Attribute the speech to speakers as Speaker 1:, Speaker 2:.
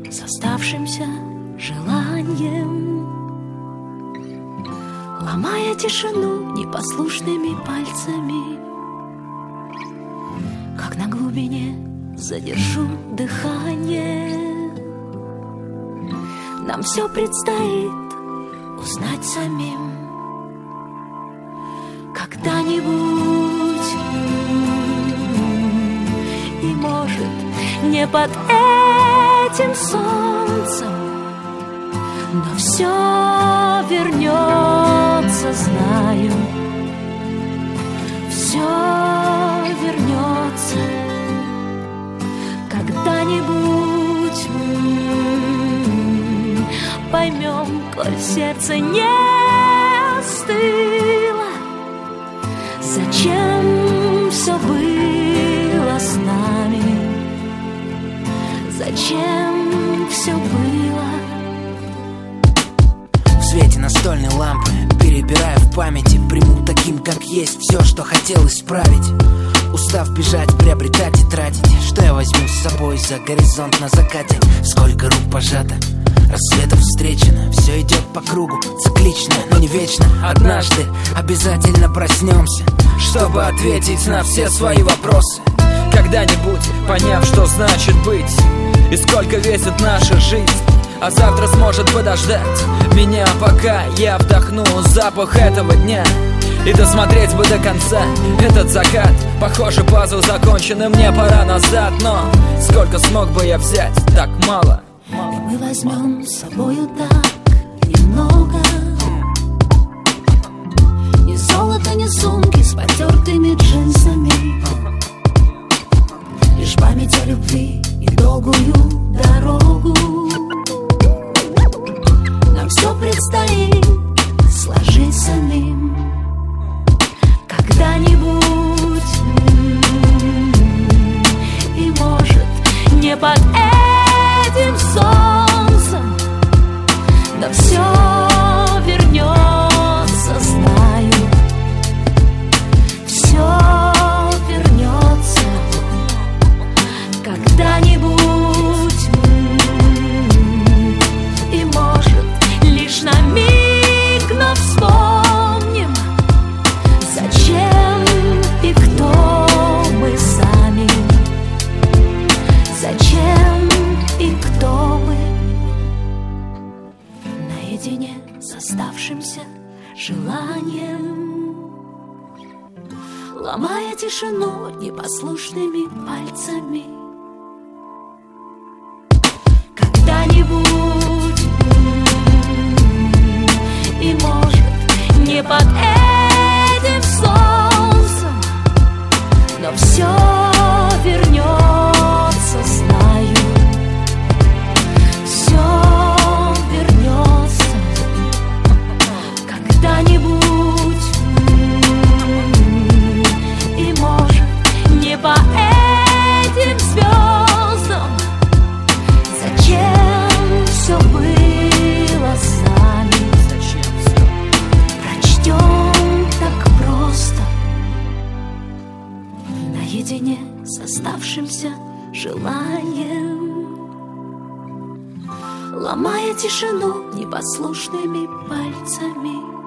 Speaker 1: с оставшимся желанием, ломая тишину непослушными пальцами. Как на глубине задержу дыхание, нам все предстоит узнать самим. Когда-нибудь, и может не под этим солнцем, но все вернется, знаю, все вернется. Когда-нибудь поймем, коль сердце не остыло, зачем все было с нами, зачем все было.
Speaker 2: В свете настольной лампы, перебирая в памяти, приму таким, как есть, все, что хотел исправить. Устав бежать, приобретать и тратить, что я возьму с собой за горизонт на закате? Сколько рук пожато, рассветов встречено, все идет по кругу, циклично, но не вечно. Однажды обязательно проснемся, чтобы ответить на все свои вопросы.
Speaker 3: Когда-нибудь поняв, что значит быть и сколько весит наша жизнь, а завтра сможет подождать меня, пока я вдохну запах этого дня. И досмотреть бы до конца этот закат. Похоже, пазл закончен, и мне пора назад. Но сколько смог бы я взять? Так мало.
Speaker 1: И мы возьмем с собою так немного. Ни золота, ни сумки с потертыми джинсами, лишь память о любви и долгую дорогу. Нам все предстоит сложить самим. Когда-нибудь, и может не под этим солнцем, но все вернется, знаю, все вернется. Когда-нибудь, и может лишь на миг, но вспомним, зачем и кто мы сами, зачем и кто мы. Наедине с оставшимся желанием, ломая тишину непослушными пальцами. Когда-нибудь, и может не под этим солнцем, но все вернется, знаю, все вернется. Когда-нибудь, и может не по этим звездам, зачем все было с нами, прочтем так просто. Наедине с оставшимся желанием, ломая тишину непослушными пальцами.